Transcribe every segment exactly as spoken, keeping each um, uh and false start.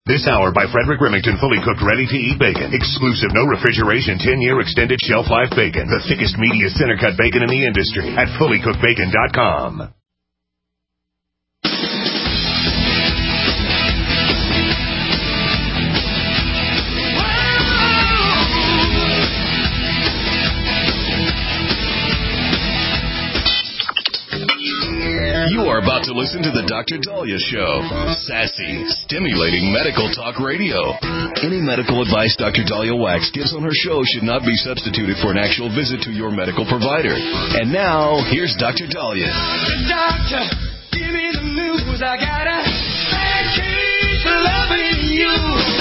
This hour by Frederick Remington, fully cooked, ready-to-eat bacon. Exclusive, no refrigeration, ten-year extended shelf life bacon. The thickest, meatiest, center-cut bacon in the industry at fully cooked bacon dot com. You are about to listen to the Doctor Dahlia Show. Sassy, stimulating medical talk radio. Any medical advice Doctor Dahlia Wax gives on her show should not be substituted for an actual visit to your medical provider. And now, here's Doctor Dahlia. Doctor, give me the news. I gotta keep loving you.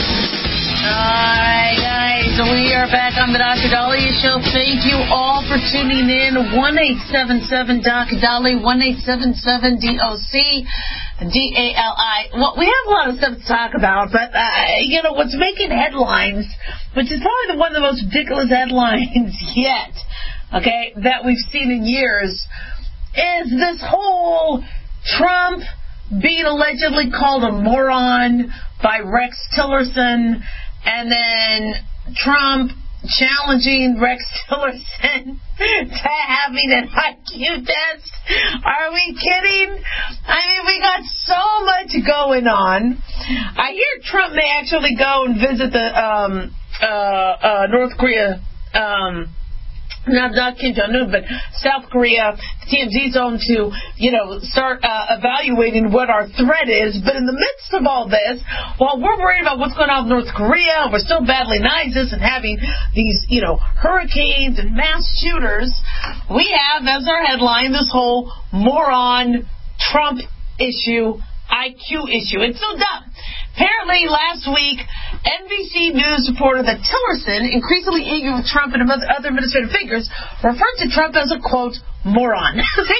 Alright, guys, we are back on the Doctor Dahlia Show. Thank you all for tuning in. one eight seven seven D O C Dahlia, one eight seven seven D O C D A L I. Well, we have a lot of stuff to talk about, but, uh, you know, what's making headlines, which is probably the one of the most ridiculous headlines yet, okay, that we've seen in years, is this whole Trump being allegedly called a moron by Rex Tillerson, and then Trump challenging Rex Tillerson to having an I Q test. Are we kidding? I mean, we got so much going on. I hear Trump may actually go and visit the um, uh, uh, North Korea, um, not, not Kim Jong-un, but South Korea, T M Z zone to, you know, start uh, evaluating what our threat is. But in the midst of all this, while we're worried about what's going on with North Korea, we're still battling ISIS and having these, you know, hurricanes and mass shooters, we have as our headline this whole moron Trump issue, I Q issue. It's so dumb. Apparently, last week, N B C News reported that Tillerson, increasingly eager with Trump and other administrative figures, referred to Trump as a, quote, moron.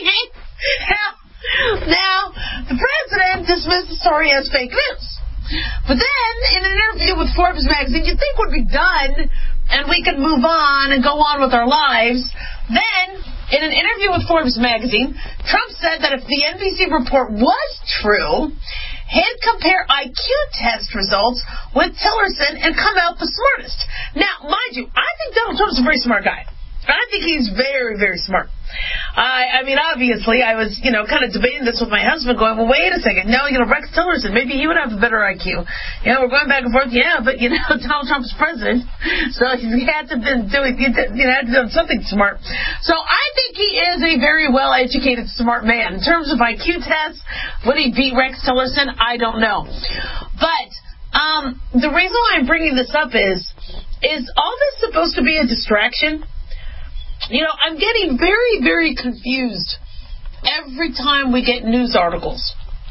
now, now, the president dismissed the story as fake news. But then, in an interview with Forbes magazine, you'd think would be done, and we could move on and go on with our lives. Then, in an interview with Forbes magazine, Trump said that if the N B C report was true, he'd compare I Q test results with Tillerson and come out the smartest. Now, mind you, I think Donald Trump's a very smart guy. I think he's very, very smart. I, I mean, obviously, I was, you know, kind of debating this with my husband, going, well, wait a second. No, you know, Rex Tillerson, maybe he would have a better I Q. You know, we're going back and forth. Yeah, but, you know, Donald Trump's president, so he had to have been doing, you know, had to do something smart. So I think he is a very well-educated, smart man. In terms of I Q tests, would he beat Rex Tillerson? I don't know. But um, the reason why I'm bringing this up is, is all this supposed to be a distraction? You know, I'm getting very, very confused every time we get news articles.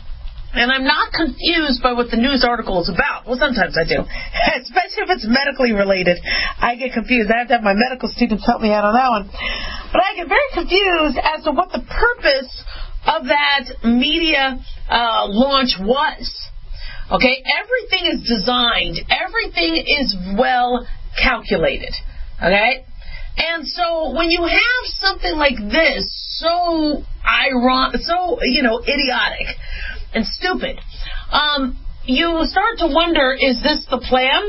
And I'm not confused by what the news article is about. Well, sometimes I do. Especially if it's medically related. I get confused. I have to have my medical students help me out on that one. But I get very confused as to what the purpose of that media uh, launch was. Okay? Everything is designed. Everything is well calculated. Okay? And so when you have something like this, so ironic, so, you know, idiotic and stupid, um, you start to wonder, is this the plan?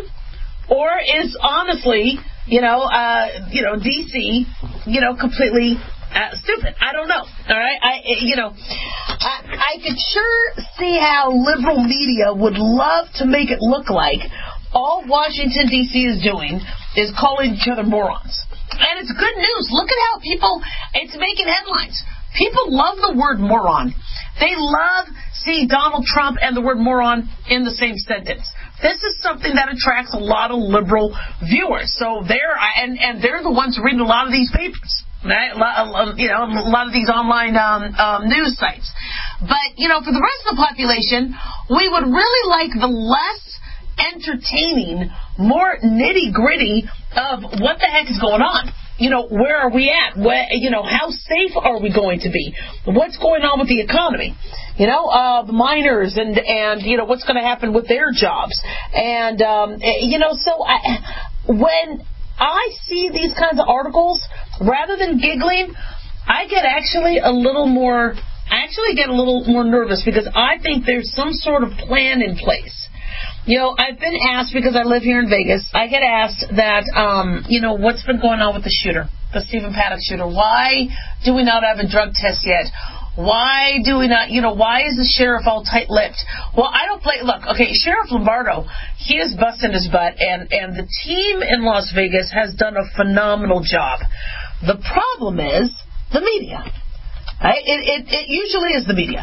Or is honestly, you know, uh, you know, D C, you know, completely uh, stupid? I don't know. All right. I, you know, I, I could sure see how liberal media would love to make it look like all Washington, D C is doing is calling each other morons. And it's good news. Look at how people, it's making headlines. People love the word moron. They love seeing Donald Trump and the word moron in the same sentence. This is something that attracts a lot of liberal viewers. So they're, and, and they're the ones reading a lot of these papers. Right? You know, a lot of these online um, um, news sites. But, you know, for the rest of the population, we would really like the less entertaining, more nitty-gritty of what the heck is going on. You know, where are we at? Where, you know, how safe are we going to be? What's going on with the economy? You know, uh, the miners and, and, you know, what's going to happen with their jobs. And, um, you know, so I, when I see these kinds of articles, rather than giggling, I get actually a little more, I actually get a little more nervous because I think there's some sort of plan in place. You know, I've been asked, because I live here in Vegas, I get asked that, um, you know, what's been going on with the shooter, the Stephen Paddock shooter? Why do we not have a drug test yet? Why do we not, you know, why is the sheriff all tight-lipped? Well, I don't play, look, okay, Sheriff Lombardo, he is busting his butt, and, and the team in Las Vegas has done a phenomenal job. The problem is the media. Right? It, it, it usually is the media.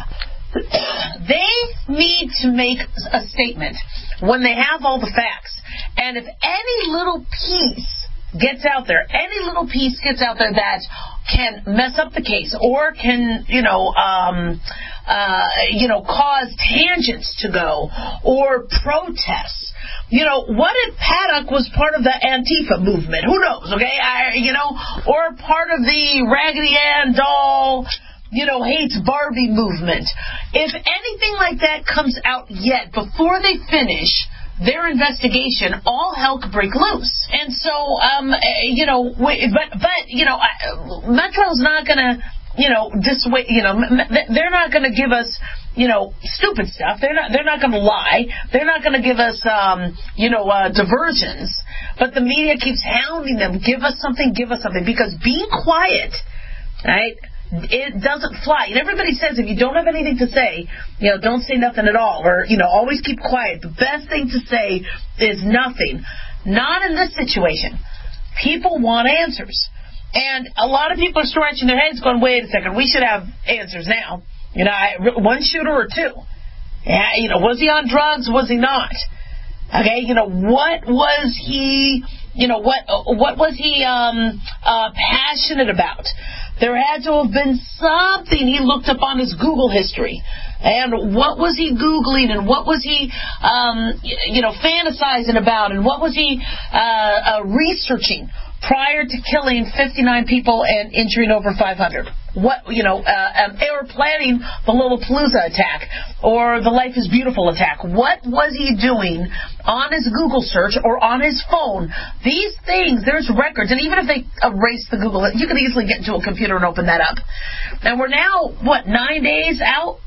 They need to make a statement when they have all the facts. And if any little piece gets out there, any little piece gets out there that can mess up the case or can, you know, um, uh, you know, cause tangents to go or protests. You know, what if Paddock was part of the Antifa movement? Who knows, okay? I, you know, or part of the Raggedy Ann doll, you know, hates Barbie movement. If anything like that comes out yet before they finish their investigation, all hell could break loose. And so, um, you know, but, but, you know, Metro's not going to, you know, dissuade, you know, they're not going to give us, you know, stupid stuff. They're not, they're not going to lie. They're not going to give us, um, you know, uh, diversions. But the media keeps hounding them. Give us something, give us something. Because being quiet, right, it doesn't fly. And everybody says if you don't have anything to say, you know, don't say nothing at all. Or, you know, always keep quiet. The best thing to say is nothing. Not in this situation. People want answers. And a lot of people are scratching their heads going, wait a second, we should have answers now. You know, I, one shooter or two. Yeah, you know, was he on drugs? Was he not? Okay, you know, what was he, you know, what what was he um, uh, passionate about? There had to have been something he looked up on his Google history. And what was he Googling, and what was he, um, you know, fantasizing about, and what was he uh, uh, researching prior to killing fifty-nine people and injuring over five hundred? What, you know, uh, um, they were planning the Lollapalooza attack or the Life is Beautiful attack. What was he doing on his Google search or on his phone? These things, there's records, and even if they erase the Google, you could easily get into a computer and open that up. And we're now, what, nine days out?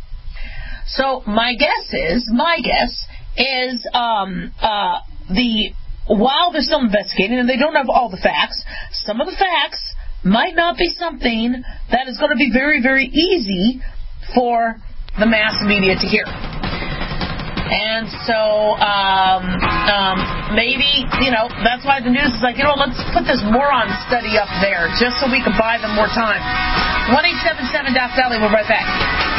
So my guess is, my guess is um, uh, the while they're still investigating and they don't have all the facts, some of the facts might not be something that is going to be very, very easy for the mass media to hear. And so um, um, maybe, you know, that's why the news is like, you know, let's put this moron study up there just so we can buy them more time. one eight seven seven Doc Dolly, we'll be right back.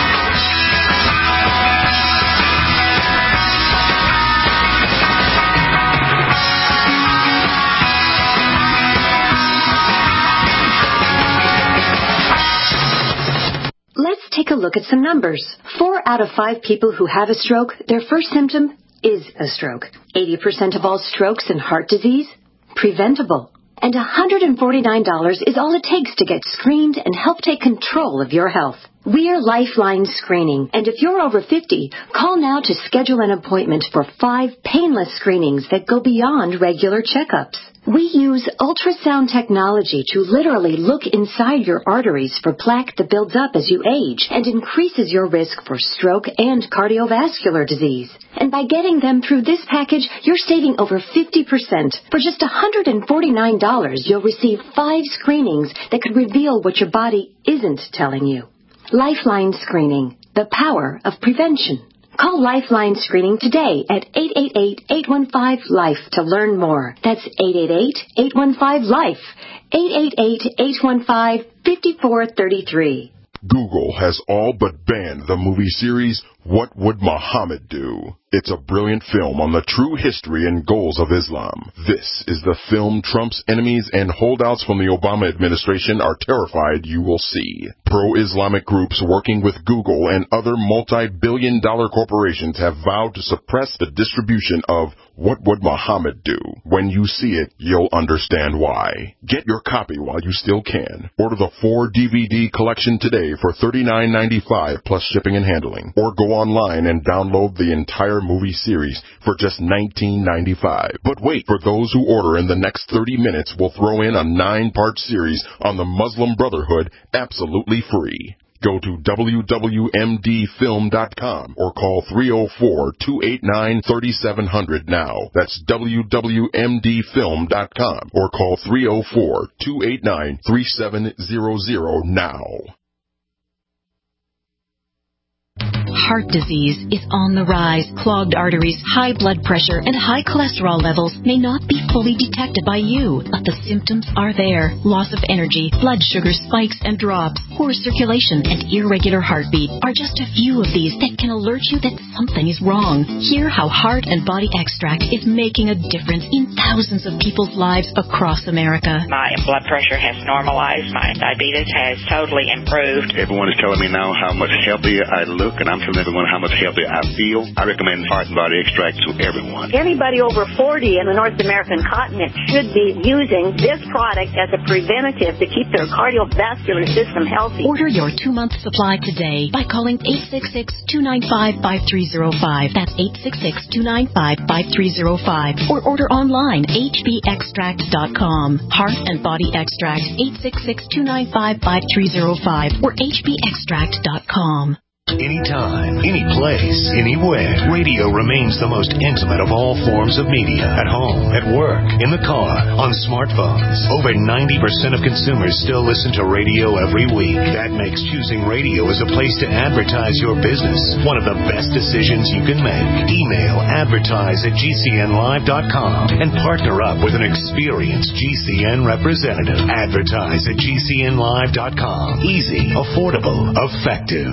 Let's take a look at some numbers. Four out of five people who have a stroke, their first symptom is a stroke. eighty percent of all strokes and heart disease, preventable. And one hundred forty-nine dollars is all it takes to get screened and help take control of your health. We're Lifeline Screening, and if you're over fifty, call now to schedule an appointment for five painless screenings that go beyond regular checkups. We use ultrasound technology to literally look inside your arteries for plaque that builds up as you age and increases your risk for stroke and cardiovascular disease. And by getting them through this package, you're saving over fifty percent. For just one hundred forty-nine dollars, you'll receive five screenings that could reveal what your body isn't telling you. Lifeline Screening, the power of prevention. Call Lifeline Screening today at eight eight eight, eight one five, LIFE to learn more. That's eight eight eight, eight one five, LIFE. eight eight eight, eight one five, five four three three. Google has all but banned the movie series What Would Muhammad Do? It's a brilliant film on the true history and goals of Islam. This is the film Trump's enemies and holdouts from the Obama administration are terrified you will see. Pro-Islamic groups working with Google and other multi-billion dollar corporations have vowed to suppress the distribution of What Would Muhammad Do? When you see it, you'll understand why. Get your copy while you still can. Order the four D V D collection today for thirty-nine ninety-five plus shipping and handling. Or go online and download the entire movie series for just nineteen ninety-five. But wait, for those who order in the next thirty minutes, we'll throw in a nine-part series on the Muslim Brotherhood absolutely free. Go to W W M D film dot com or call three oh four, two eight nine, three seven zero zero now. That's W W M D film dot com or call three oh four, two eight nine, three seven zero zero now. Heart disease is on the rise. Clogged arteries, high blood pressure, and high cholesterol levels may not be fully detected by you, but the symptoms are there. Loss of energy, blood sugar spikes and drops, poor circulation, and irregular heartbeat are just a few of these that can alert you that something is wrong. Hear how Heart and Body Extract is making a difference in thousands of people's lives across America. My blood pressure has normalized. My diabetes has totally improved. Everyone is telling me now how much healthier I look, and I'm telling everyone how much healthier I feel. I recommend Heart and Body Extract to everyone. Anybody over forty in the North American continent should be using this product as a preventative to keep their cardiovascular system healthy. Order your two-month supply today by calling eight six six, two nine five, five three zero five. That's eight six six, two nine five, five three zero five. Or order online, H B extract dot com. Heart and Body Extract, eight six six, two nine five, five three zero five or H B extract dot com. Anytime, any place, anywhere, radio remains the most intimate of all forms of media. At home, at work, in the car, on smartphones. Over ninety percent of consumers still listen to radio every week. That makes choosing radio as a place to advertise your business one of the best decisions you can make. Email advertise at G C N live dot com and partner up with an experienced G C N representative. Advertise at G C N live dot com. Easy, affordable, effective.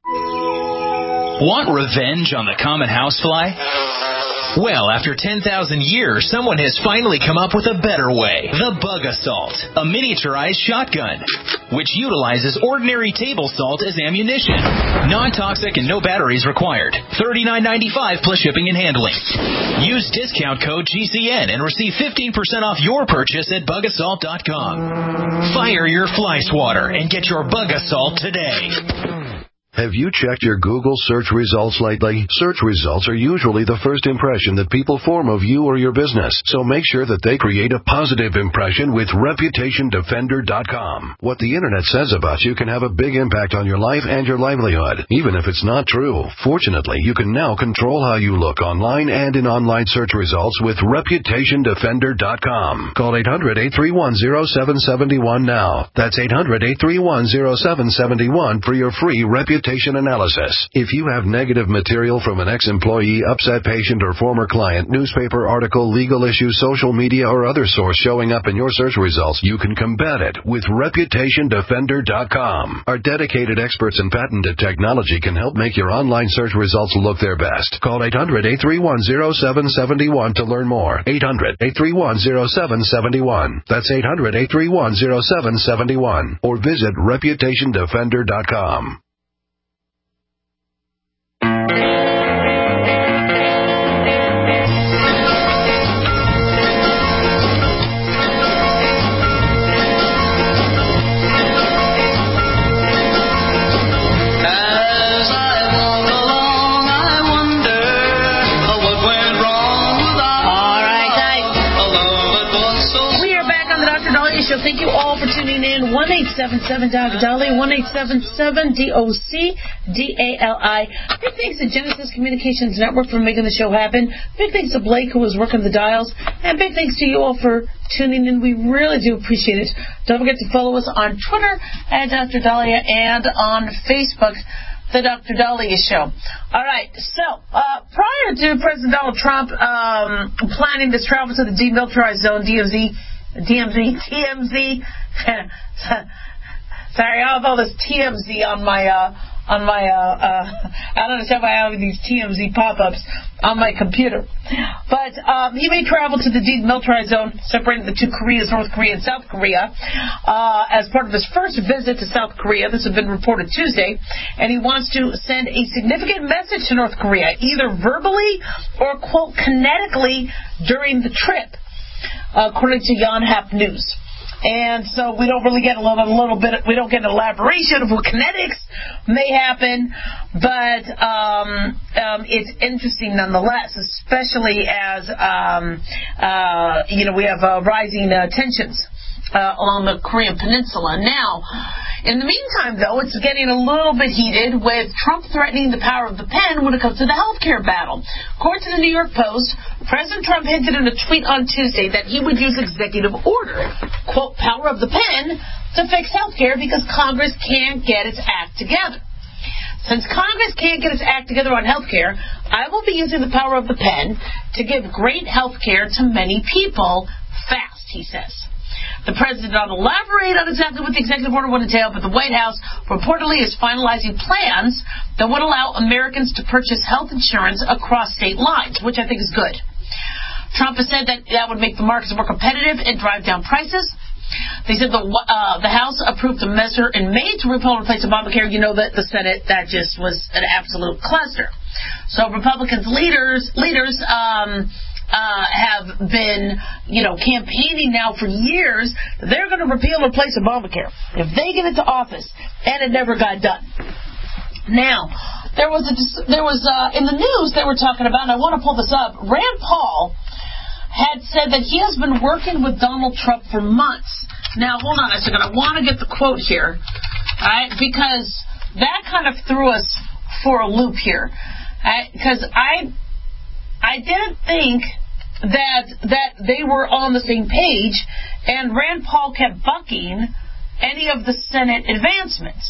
Want revenge on the common housefly? Well, after ten thousand years, someone has finally come up with a better way. The Bug Assault, a miniaturized shotgun, which utilizes ordinary table salt as ammunition. Non-toxic and no batteries required. thirty-nine ninety-five plus shipping and handling. Use discount code G C N and receive fifteen percent off your purchase at bug assault dot com. Fire your fly swatter and get your Bug Assault today. Have you checked your Google search results lately? Search results are usually the first impression that people form of you or your business, so make sure that they create a positive impression with reputation defender dot com. What the internet says about you can have a big impact on your life and your livelihood, even if it's not true. Fortunately, you can now control how you look online and in online search results with reputation defender dot com. Call eight hundred, eight three one, zero seven seven one now. That's eight hundred, eight three one, zero seven seven one for your free reputation analysis. If you have negative material from an ex-employee, upset patient, or former client, newspaper article, legal issue, social media, or other source showing up in your search results, you can combat it with reputation defender dot com. Our dedicated experts in patented technology can help make your online search results look their best. Call eight hundred, eight three one, zero seven seven one to learn more. eight hundred, eight three one, zero seven seven one. That's eight hundred, eight three one, zero seven seven one. Or visit reputation defender dot com. Thank you all for tuning in. one eight seven seven D O C D A L I, one eight seven seven D O C D A L I. Big thanks to Genesis Communications Network for making the show happen. Big thanks to Blake, who was working the dials. And big thanks to you all for tuning in. We really do appreciate it. Don't forget to follow us on Twitter at Doctor Dahlia and on Facebook, The Doctor Dahlia Show. All right, so uh, prior to President Donald Trump um, planning this travel to the demilitarized zone, D M Z, D M Z, T M Z. Sorry, I have all this T M Z on my, uh, on my, uh, uh, I don't understand why I have these T M Z pop-ups on my computer. But um, he may travel to the demilitarized zone separating the two Koreas, North Korea and South Korea, uh, as part of his first visit to South Korea. This has been reported Tuesday. And he wants to send a significant message to North Korea, either verbally or, quote, kinetically during the trip, according to Yonhap News. And so we don't really get a little, a little bit, we don't get an elaboration of what kinetics may happen, but um, um, it's interesting nonetheless, especially as, um, uh, you know, we have uh, rising uh, tensions Uh, along the Korean Peninsula. Now, In the meantime, though, it's getting a little bit heated with Trump threatening the power of the pen when it comes to the health care battle. According to the New York Post, President Trump hinted in a tweet on Tuesday that he would use executive order, quote, power of the pen, to fix health care because Congress can't get its act together. Since Congress can't get its act together on health care, I will be using the power of the pen to give great health care to many people fast, he says. The president did not elaborate on exactly what the executive order would entail, but the White House reportedly is finalizing plans that would allow Americans to purchase health insurance across state lines, which I think is good. Trump has said that that would make the markets more competitive and drive down prices. They said the uh, the House approved a measure in May to repeal and replace Obamacare. You know that the Senate, that just was an absolute cluster. So Republicans leaders leaders um, uh, have been, you know, campaigning now for years that they're going to repeal and replace Obamacare if they get into office, and it never got done. Now, there was a there was uh, in the news they were talking about, and I want to pull this up. Rand Paul had said that he has been working with Donald Trump for months. Now, hold on a second. I want to get the quote here, all right, because that kind of threw us for a loop here. Because I, I didn't think that that they were on the same page, and Rand Paul kept bucking any of the Senate advancements.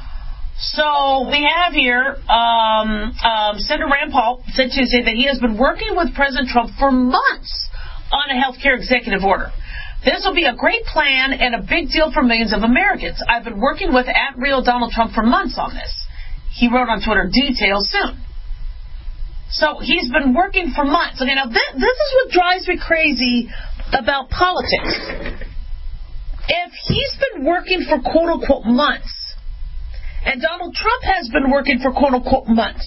So we have here, um, um, Senator Rand Paul said Tuesday that he has been working with President Trump for months on a health care executive order. This will be a great plan and a big deal for millions of Americans. I've been working with at real Donald Trump for months on this. He wrote on Twitter, details soon. So he's been working for months. Okay, now this, this is what drives me crazy about politics. If he's been working for quote-unquote months, and Donald Trump has been working for quote-unquote months,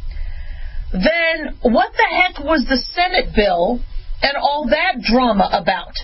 then what the heck was the Senate bill and all that drama about?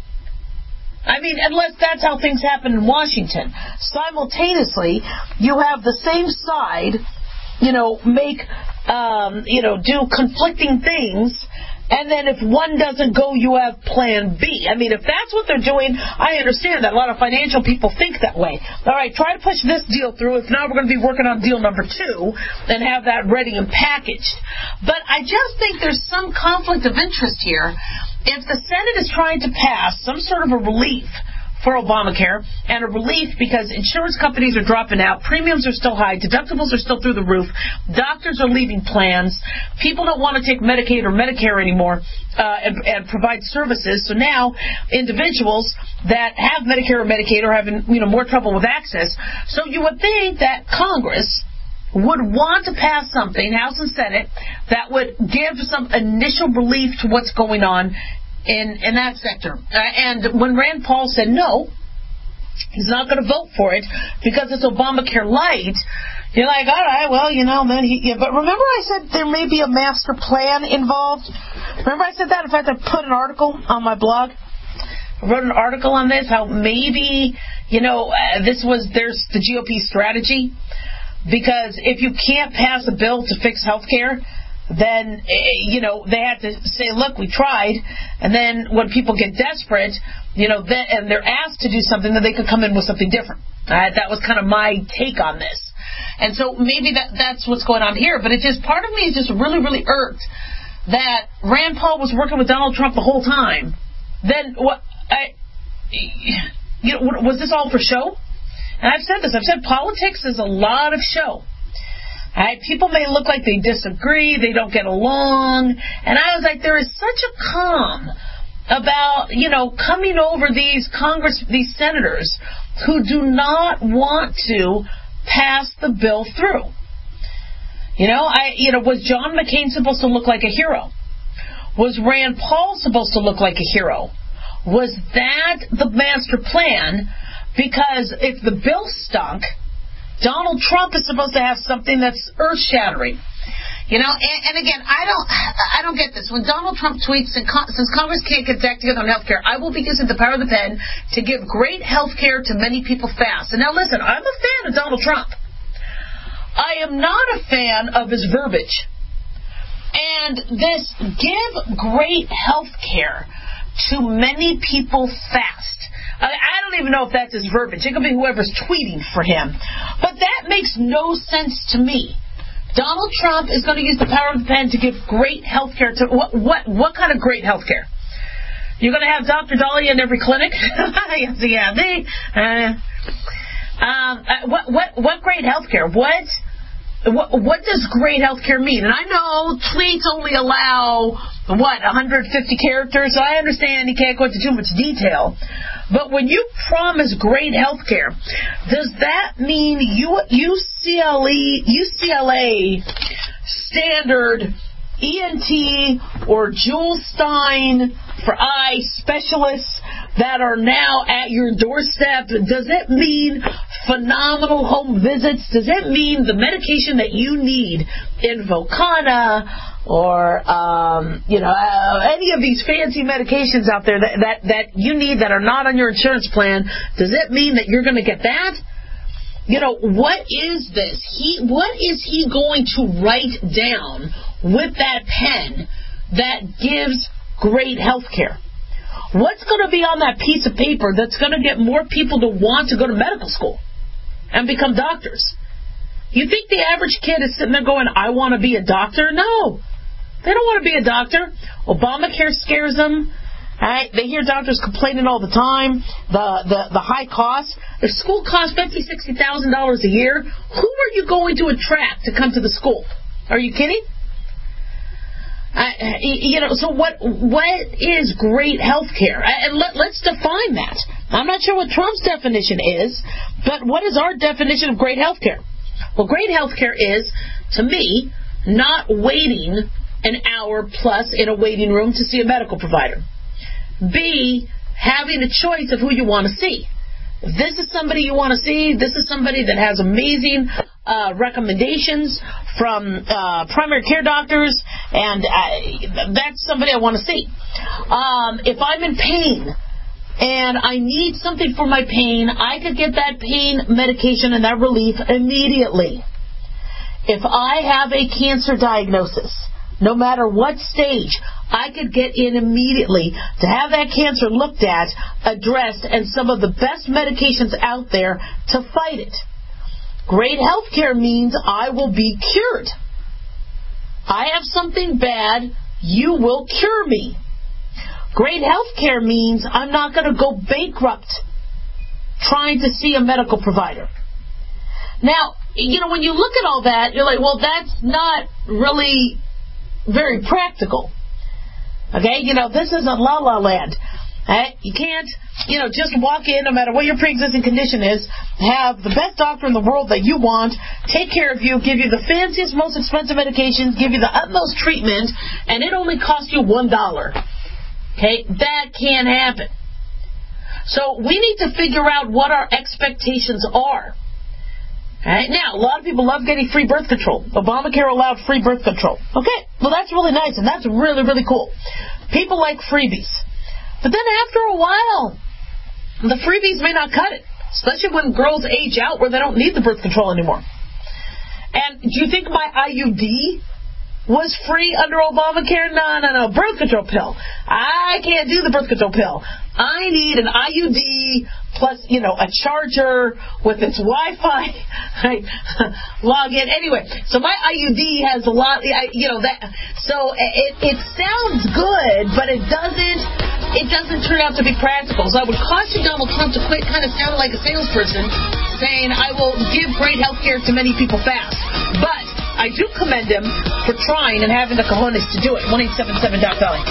I mean, unless that's how things happen in Washington. Simultaneously, you have the same side, you know, make, um, you know, do conflicting things, and then if one doesn't go, you have plan B. I mean, if that's what they're doing, I understand that. A lot of financial people think that way. All right, try to push this deal through. If not, we're going to be working on deal number two and have that ready and packaged. But I just think there's some conflict of interest here. If the Senate is trying to pass some sort of a relief for Obamacare, and a relief because insurance companies are dropping out, premiums are still high, deductibles are still through the roof, doctors are leaving plans, people don't want to take Medicaid or Medicare anymore uh, and, and provide services, so now individuals that have Medicare or Medicaid are having, you know, more trouble with access. So you would think that Congress would want to pass something, House and Senate, that would give some initial relief to what's going on in in that sector. Uh, and when Rand Paul said no, he's not going to vote for it because it's Obamacare light, you're like, all right, well, you know, then he, yeah. But remember I said there may be a master plan involved? Remember I said that? In fact, I put an article on my blog. I wrote an article on this, how maybe, you know, uh, this was, there's the G O P strategy. Because if you can't pass a bill to fix health care, then, you know, they have to say, look, we tried. And then when people get desperate, you know, then, and they're asked to do something, then they could come in with something different. Uh, that was kind of my take on this. And so maybe that that's what's going on here. But it just, part of me is just really, really irked that Rand Paul was working with Donald Trump the whole time. Then what, I, you know, was this all for show? And I've said this. I've said politics is a lot of show. Right? People may look like they disagree, they don't get along, and I was like, there is such a calm about, you know, coming over these Congress, these senators who do not want to pass the bill through. You know, I, you know, was John McCain supposed to look like a hero? Was Rand Paul supposed to look like a hero? Was that the master plan? Because if the bill stunk, Donald Trump is supposed to have something that's earth-shattering. You know, and, and again, I don't I don't get this. When Donald Trump tweets, and con- since Congress can't get back together on health care, I will be using the power of the pen to give great health care to many people fast. And now listen, I'm a fan of Donald Trump. I am not a fan of his verbiage. And this give great health care to many people fast. I, I don't don't even know if that's his verbiage. It could be whoever's tweeting for him. But that makes no sense to me. Donald Trump is going to use the power of the pen to give great health care to what, what what kind of great health care? You're going to have Doctor Dahlia in every clinic? Yes, yeah, they, uh, um, what what what great health care? What what what does great health care mean? And I know tweets only allow what one hundred fifty characters. So I understand you can't go into too much detail. But when you promise great health care, does that mean U C L A, U C L A standard E N T or Jules Stein for eye specialists that are now at your doorstep? Does it mean phenomenal home visits? Does it mean the medication that you need in Vocana or, um, you know, uh, any of these fancy medications out there that, that, that you need that are not on your insurance plan? Does it mean that you're going to get that? You know, what is this? He, what is he going to write down with that pen that gives great health care? What's going to be on that piece of paper that's going to get more people to want to go to medical school and become doctors? You think the average kid is sitting there going, I want to be a doctor? No. They don't want to be a doctor. Obamacare scares them. Right? They hear doctors complaining all the time. The the, the high costs. If school costs fifty thousand dollars, sixty thousand dollars a year, who are you going to attract to come to the school? Are you kidding? I, you know, so what what is great health care? And let, let's define that. I'm not sure what Trump's definition is, but what is our definition of great health care? Well, great health care is, to me, not waiting an hour plus in a waiting room to see a medical provider. B, having a choice of who you want to see. If this is somebody you want to see, this is somebody that has amazing uh, recommendations from uh, primary care doctors, and uh, that's somebody I want to see. Um, if I'm in pain and I need something for my pain, I could get that pain medication and that relief immediately. If I have a cancer diagnosis, no matter what stage, I could get in immediately to have that cancer looked at, addressed, and some of the best medications out there to fight it. Great health care means I will be cured. I have something bad, you will cure me. Great health care means I'm not going to go bankrupt trying to see a medical provider. Now, you know, when you look at all that, you're like, well, that's not really very practical. Okay, you know, this isn't La La Land. Right? You can't, you know, just walk in, no matter what your pre-existing condition is, have the best doctor in the world that you want, take care of you, give you the fanciest, most expensive medications, give you the utmost treatment, and it only costs you one dollar. Okay, that can't happen. So we need to figure out what our expectations are. Right? Now, a lot of people love getting free birth control. Obamacare allowed free birth control. Okay, well, that's really nice, and that's really, really cool. People like freebies. But then after a while, the freebies may not cut it, especially when girls age out where they don't need the birth control anymore. And do you think my I U D was free under Obamacare? No, no, no. Birth control pill. I can't do the birth control pill. I need an I U D plus, you know, a charger with its Wi-Fi. Right? Log in. Anyway, so my I U D has a lot, you know, that. So it it sounds good, but it doesn't. It doesn't turn out to be practical. So I would caution Donald Trump to quit kind of sounding like a salesperson, saying I will give great health care to many people fast. But I do commend him for trying and having the cojones to do it. one eight seven seven Doc Valley.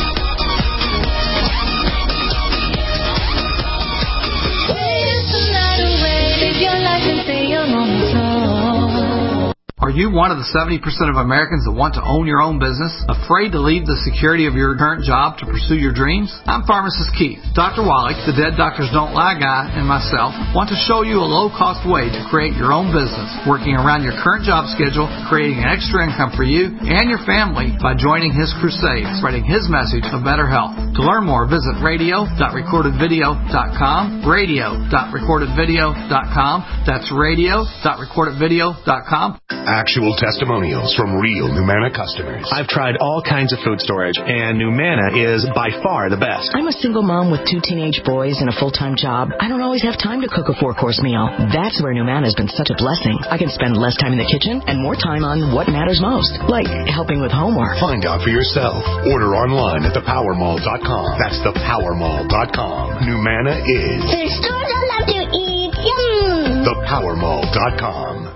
Are you one of the seventy percent of Americans that want to own your own business? Afraid to leave the security of your current job to pursue your dreams? I'm Pharmacist Keith. Doctor Wallach, the Dead Doctors Don't Lie guy, and myself want to show you a low-cost way to create your own business, working around your current job schedule, creating an extra income for you and your family by joining his crusade, spreading his message of better health. To To learn more, visit radio dot recorded video dot com, radio dot recorded video dot com. That's radio dot recorded video dot com. Actual testimonials from real Numana customers. I've tried all kinds of food storage, and Numana is by far the best. I'm a single mom with two teenage boys and a full-time job. I don't always have time to cook a four-course meal. That's where Numana has been such a blessing. I can spend less time in the kitchen and more time on what matters most, like helping with homework. Find out for yourself. Order online at the power mall dot com. That's the power mall dot com. Numana is the store I love to eat. Yum! the power mall dot com.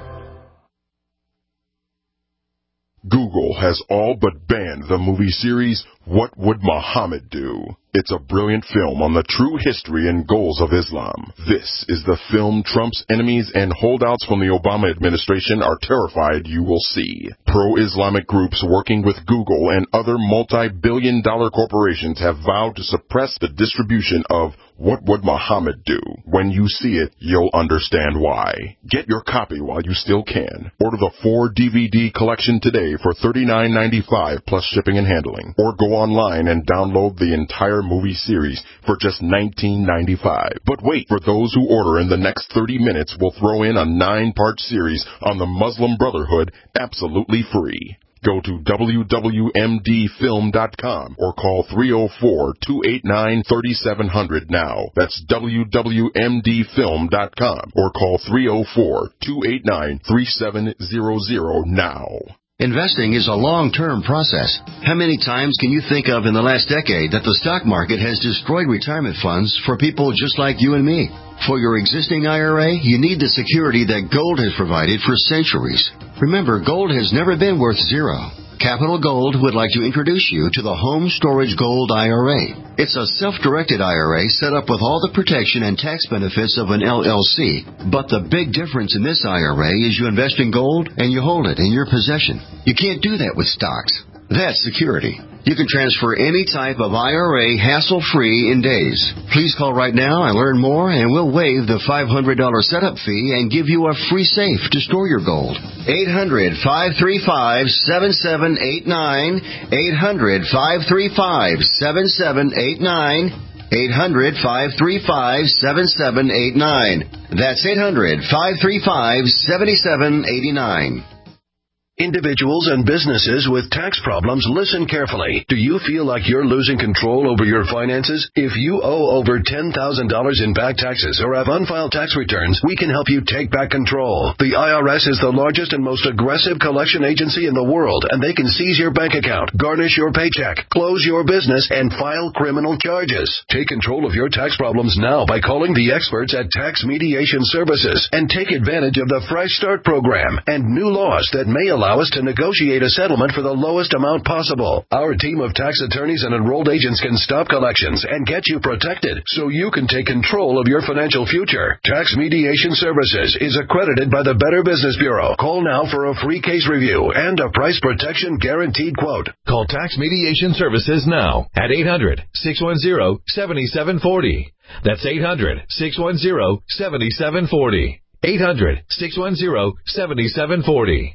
Google has all but banned the movie series What Would Muhammad Do? It's a brilliant film on the true history and goals of Islam. This is the film Trump's enemies and holdouts from the Obama administration are terrified you will see. Pro-Islamic groups working with Google and other multi-billion dollar corporations have vowed to suppress the distribution of What Would Muhammad Do? When you see it, you'll understand why. Get your copy while you still can. Order the four D V D collection today for thirty-nine ninety-five plus shipping and handling. Or go online and download the entire movie series for just nineteen ninety-five. But wait, for those who order in the next thirty minutes, we'll throw in a nine-part series on the Muslim Brotherhood absolutely free. Go to w w m d film dot com or call three oh four, two eight nine, three seven zero zero now. That's w w m d film dot com or call three oh four, two eight nine, three seven zero zero now. Investing is a long-term process. How many times can you think of in the last decade that the stock market has destroyed retirement funds for people just like you and me? For your existing I R A, you need the security that gold has provided for centuries. Remember, gold has never been worth zero. Capital Gold would like to introduce you to the Home Storage Gold I R A. It's a self-directed I R A set up with all the protection and tax benefits of an L L C. But the big difference in this I R A is you invest in gold and you hold it in your possession. You can't do that with stocks. That's security. You can transfer any type of I R A hassle-free in days. Please call right now and learn more, and we'll waive the five hundred dollars setup fee and give you a free safe to store your gold. eight hundred, five three five, seven seven eight nine. eight hundred, five three five, seven seven eight nine. eight hundred, five three five, seven seven eight nine. That's eight hundred, five three five, seven seven eight nine. Individuals and businesses with tax problems, listen carefully. Do you feel like you're losing control over your finances? If you owe over ten thousand dollars in back taxes or have unfiled tax returns, we can help you take back control. The I R S is the largest and most aggressive collection agency in the world, and they can seize your bank account, garnish your paycheck, close your business, and file criminal charges. Take control of your tax problems now by calling the experts at Tax Mediation Services and take advantage of the Fresh Start program and new laws that may allow Allow us to negotiate a settlement for the lowest amount possible. Our team of tax attorneys and enrolled agents can stop collections and get you protected so you can take control of your financial future. Tax Mediation Services is accredited by the Better Business Bureau. Call now for a free case review and a price protection guaranteed quote. Call Tax Mediation Services now at eight hundred, six one zero, seven seven four zero. That's eight hundred, six one zero, seven seven four zero. eight hundred, six one zero, seven seven four zero.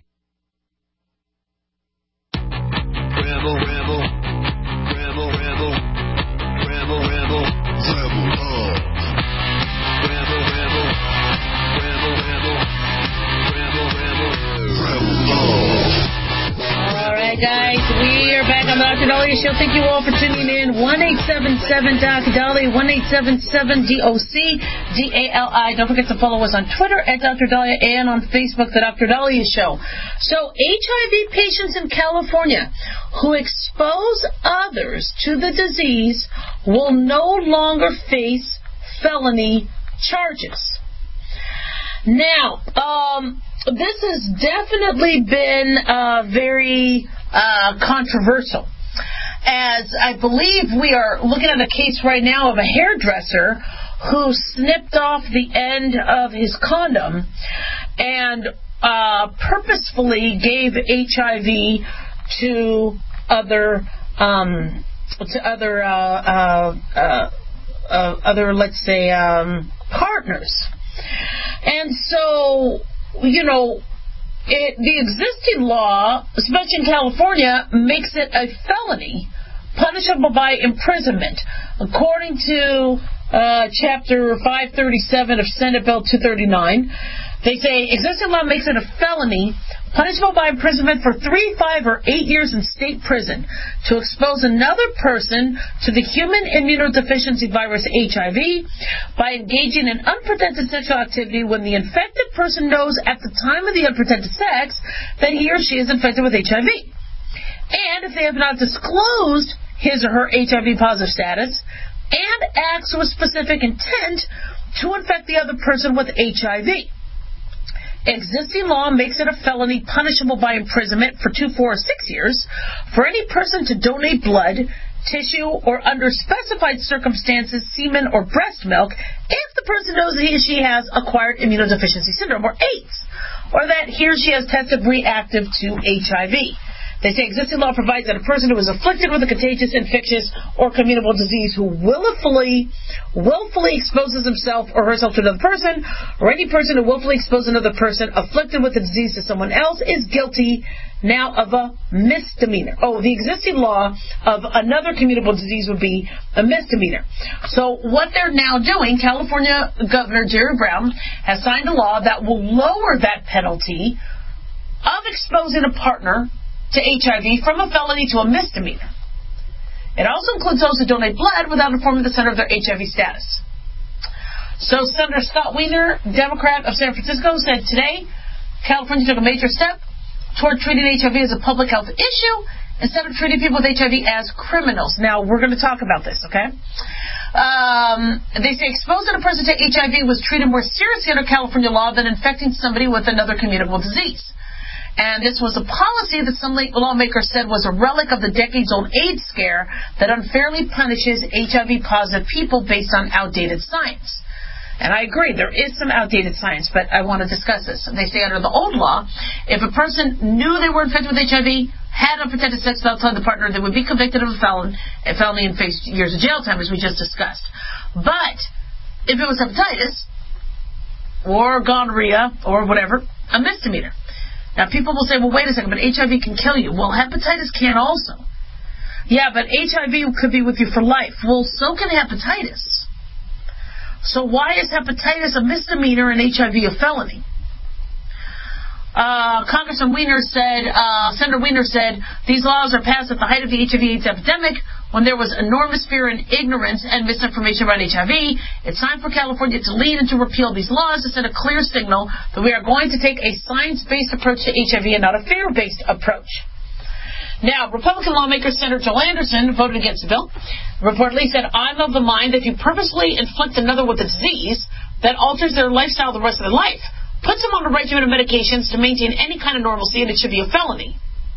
Rebel, rebel, rebel, rebel, rebel, rebel, rebel love. Rebel, rebel, rebel, rebel, rebel, rebel, rebel love. All right, guys, we are back on the Doctor Dolly Show. Thank you all for tuning in. one eight seven seven Doc Dolly, one eight seven seven D O C D A L I. Don't forget to follow us on Twitter at Doctor Dahlia and on Facebook, The Doctor Dahlia Show. So, H I V patients in California who expose others to the disease will no longer face felony charges. Now, um, this has definitely been uh, very uh, controversial, as I believe we are looking at a case right now of a hairdresser who snipped off the end of his condom and uh, purposefully gave H I V to other um, to other uh, uh, uh, uh, other let's say um, partners. And so, you know, it, the existing law, especially in California, makes it a felony punishable by imprisonment. According to uh, Chapter five thirty-seven of Senate Bill two thirty-nine, they say existing law makes it a felony, punishable by imprisonment for three, five, or eight years in state prison to expose another person to the human immunodeficiency virus H I V by engaging in unprotected sexual activity when the infected person knows at the time of the unprotected sex that he or she is infected with H I V. And if they have not disclosed his or her H I V positive status and acts with specific intent to infect the other person with H I V. Existing law makes it a felony punishable by imprisonment for two, four, or six years for any person to donate blood, tissue, or under specified circumstances, semen or breast milk if the person knows that he or she has acquired immunodeficiency syndrome, or AIDS, or that he or she has tested reactive to H I V. They say existing law provides that a person who is afflicted with a contagious, infectious, or communicable disease who willfully, willfully exposes himself or herself to another person, or any person who willfully exposes another person afflicted with the disease to someone else is guilty now of a misdemeanor. Oh, the existing law of another communicable disease would be a misdemeanor. So what they're now doing, California Governor Jerry Brown has signed a law that will lower that penalty of exposing a partner to H I V from a felony to a misdemeanor. It also includes those who donate blood without informing the center of their H I V status. So Senator Scott Wiener, Democrat of San Francisco, said today California took a major step toward treating H I V as a public health issue instead of treating people with H I V as criminals. Now, we're going to talk about this, okay? Um, they say exposing a person to H I V was treated more seriously under California law than infecting somebody with another communicable disease. And this was a policy that some lawmakers said was a relic of the decades-old AIDS scare that unfairly punishes H I V-positive people based on outdated science. And I agree, there is some outdated science, but I want to discuss this. They say under the old law, if a person knew they were infected with H I V, had unprotected sex outside the partner, they would be convicted of a felon, a felony and face years of jail time, as we just discussed. But if it was hepatitis, or gonorrhea, or whatever, a misdemeanor. Now, people will say, well, wait a second, but H I V can kill you. Well, hepatitis can also. Yeah, but H I V could be with you for life. Well, so can hepatitis. So why is hepatitis a misdemeanor and H I V a felony? Uh, Congressman Wiener said, uh, Senator Wiener said, these laws are passed at the height of the H I V AIDS epidemic when there was enormous fear and ignorance and misinformation about H I V. It's time for California to lead and to repeal these laws to send a clear signal that we are going to take a science-based approach to H I V and not a fear-based approach. Now, Republican lawmaker Senator Joel Anderson voted against the bill. Reportedly said, I'm of the mind that if you purposely inflict another with a disease that alters their lifestyle the rest of their life, puts them on a regimen of medications to maintain any kind of normalcy, and it should be a felony.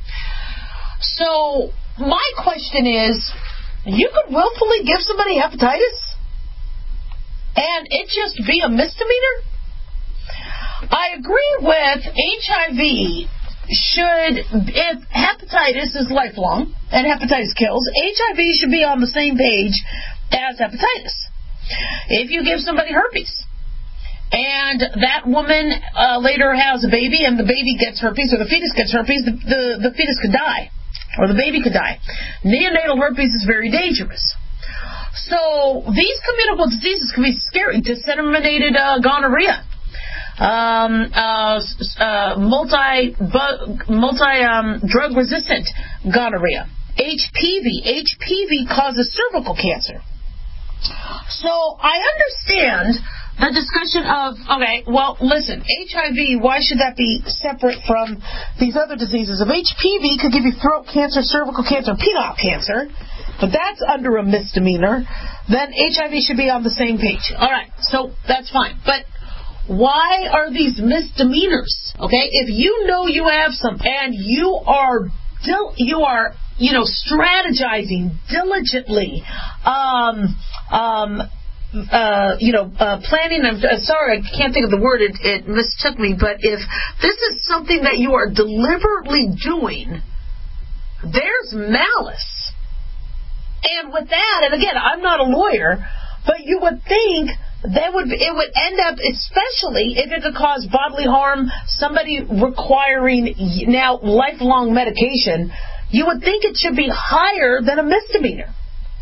So, my question is, you could willfully give somebody hepatitis and it just be a misdemeanor? I agree with H I V should, if hepatitis is lifelong and hepatitis kills, H I V should be on the same page as hepatitis. If you give somebody herpes and that woman uh, later has a baby and the baby gets herpes or the fetus gets herpes, the, the, the fetus could die. Or the baby could die. Neonatal herpes is very dangerous. So these communicable diseases can be scary. Disseminated uh, gonorrhea, um, uh, uh, multi multi um, drug resistant gonorrhea, H P V. H P V causes cervical cancer. So I understand the discussion of, okay, well, listen, H I V, why should that be separate from these other diseases? If H P V could give you throat cancer, cervical cancer, penile cancer, but that's under a misdemeanor, then H I V should be on the same page. All right, so that's fine. But why are these misdemeanors? Okay, if you know you have some and you are dil- you are you know strategizing diligently, um, um. Uh, you know, uh, planning, I'm uh, sorry, I can't think of the word, it, it mistook me, but if this is something that you are deliberately doing, there's malice. And with that, and again, I'm not a lawyer, but you would think that would it would end up, especially if it could cause bodily harm, somebody requiring now lifelong medication, you would think it should be higher than a misdemeanor.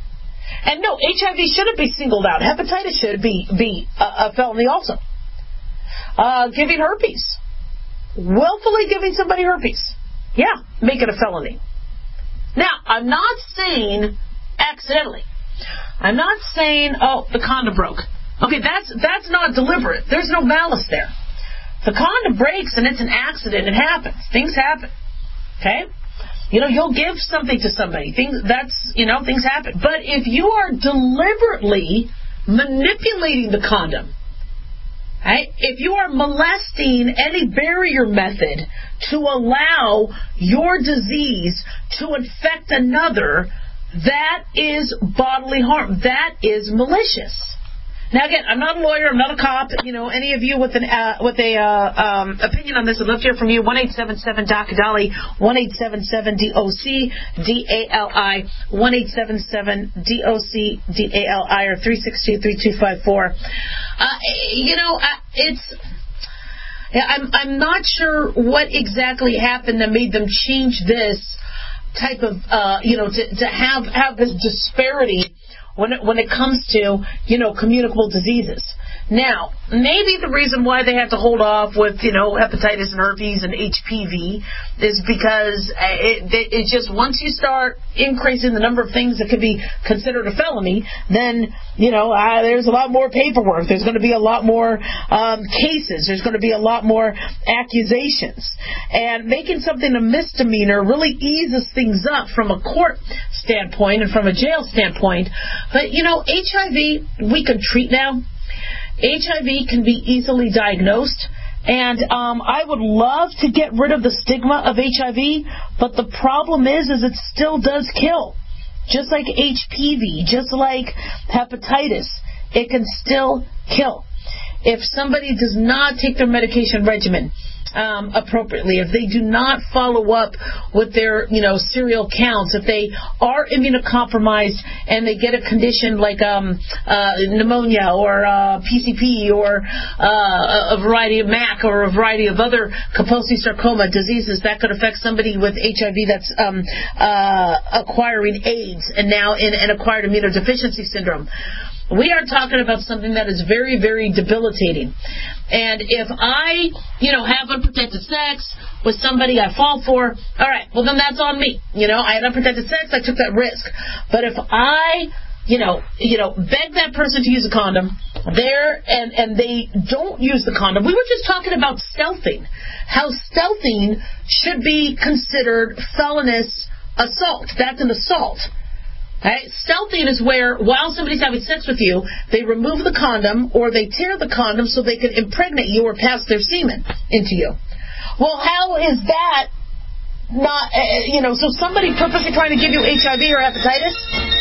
And no, H I V shouldn't be singled out. Hepatitis should be, be a, a felony also. Uh, giving herpes. Willfully giving somebody herpes. Yeah, make it a felony. Now, I'm not saying accidentally. I'm not saying, oh, the condom broke. Okay, that's that's not deliberate. There's no malice there. The condom breaks and it's an accident. It happens. Things happen. Okay? You know, you'll give something to somebody. Things that's you know, things happen. But if you are deliberately manipulating the condom, right? If you are molesting any barrier method to allow your disease to infect another, that is bodily harm. That is malicious. Now, again, I'm not a lawyer. I'm not a cop. You know, any of you with an uh, with a uh, um, opinion on this, I'd love to hear from you. one eight seven seven D O C D A L I, one eight seven seven D O C D A L I, one eight seven seven D O C D A L I, or three six two, three two five four. Uh, you know, it's. Yeah, I'm I'm not sure what exactly happened that made them change this type of uh, you know to to have have this disparity when it, when it comes to, you know, communicable diseases. Now, maybe the reason why they have to hold off with, you know, hepatitis and herpes and H P V is because it, it just, once you start increasing the number of things that could be considered a felony, then, you know, uh, there's a lot more paperwork. There's going to be a lot more um, cases. There's going to be a lot more accusations. And making something a misdemeanor really eases things up from a court standpoint and from a jail standpoint. But, you know, H I V, we can treat now. H I V can be easily diagnosed, and um, I would love to get rid of the stigma of H I V, but the problem is, is it still does kill. Just like H P V, just like hepatitis, it can still kill. If somebody does not take their medication regimen um, appropriately, if they do not follow up with their, you know, serial counts, if they are immunocompromised and they get a condition like um, uh, pneumonia or uh, P C P or uh, a variety of M A C or a variety of other Kaposi sarcoma diseases that could affect somebody with H I V that's um, uh, acquiring AIDS and now in an acquired immunodeficiency syndrome. We are talking about something that is very, very debilitating. And if I, you know, have unprotected sex with somebody I fall for, all right, well, then that's on me. You know, I had unprotected sex, I took that risk. But if I, you know, you know, beg that person to use a condom there and, and they don't use the condom, we were just talking about stealthing, how stealthing should be considered felonious assault. That's an assault. Right? Stealthing is where, while somebody's having sex with you, they remove the condom or they tear the condom so they can impregnate you or pass their semen into you. Well, how is that not, uh, you know, so somebody purposely trying to give you H I V or hepatitis?